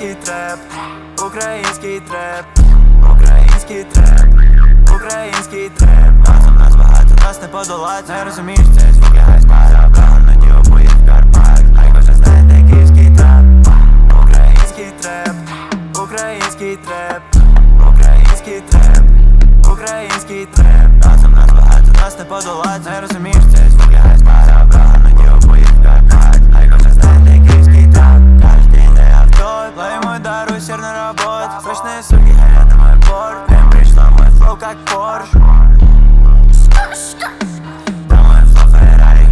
Український треп, український треп, український треп, український треп. Разом нас багато, нас не подолать. Не розумієш, цей звук лягає з пара. Прогонаді обоє в Карпат. Хай кожен знає, де київський треп. Український треп, український треп, український треп, український треп. Разом нас багато, нас не подолать. Не розумієш, цей звук лягає з пара. Прогонаді обоє в Карпат. Хай кожен знає, де київський треп. Каждый день авто, лови мой дар, усердно работ. Срочные суки горят на мой борт. Прям пришла мой флоу как Порш. Да мой флоу Феррари.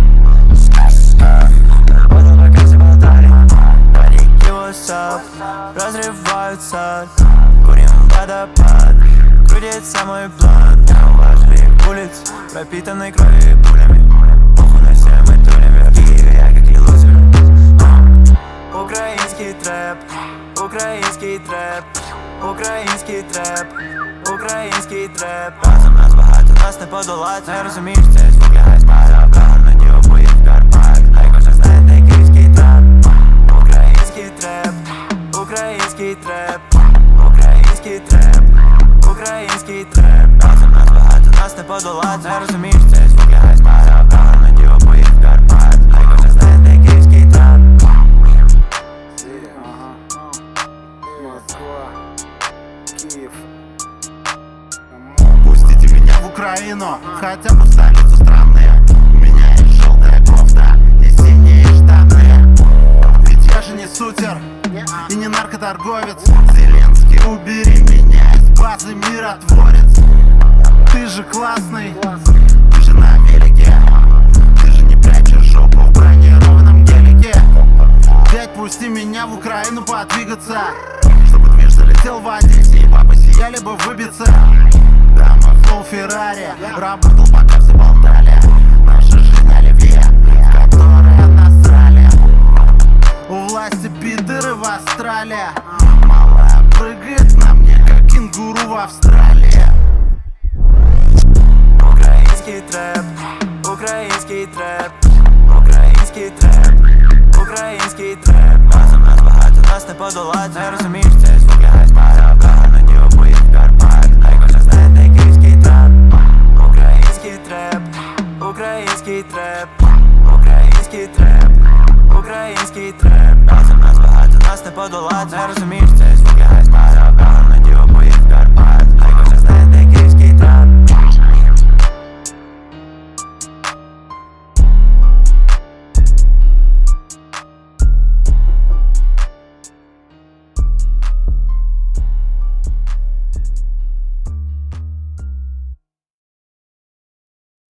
Работал пока все болтали. Парики, what's up? Разрываются. Курим водопад. Крутится мой план. Я увожу их улиц, пропитанный кровью и пулями. Похуй на все, мы тулим в Киеве, я как и лузер. Український треп, український треп, український треп, український треп. Разом нас багато, нас не подолать. Не розумієш, цей звук лягає з пара. Прогонаді обоє в Карпат. Хай кожен знає, де київський треп. Український треп, український треп, український треп, український треп. Разом нас багато, нас не подолать. Не розумієш, цей звук лягає з пара. Прогонаді обоє в Карпат. Хай кожен знає, де київський треп. Москва, Киев. Пустите меня в Украину, хотя бы в столицу страны. У меня есть желтая кофта и синие штаны. Ведь я же не сутер и не наркоторговец. Зеленский, убери меня из базы, миротворец. Ты же классный, ты же на велике. Ты же не прячешь жопу в бронированном гелике. Дядь, пусти меня в Украину подвигаться, чтобы движ залетел в Одессе и бабы сияли бы выбиться. Да, мой флоу Феррари работал, пока все болтали. Наша жизнь оливье, в которое насрали. У власти пидоры в Австралии. Малая прыгает на мне, как кенгуру в Австралии. Український треп, український треп, український треп, український треп. Разом нас багато, нас не подолать. Не розумієш, цей звук лягає з пара. Прогонаді обоє в Карпат. Хай кожен знає, де київський треп. Український треп, український треп, український треп, український треп. Разом нас багато, нас не подолать. Не розумієш,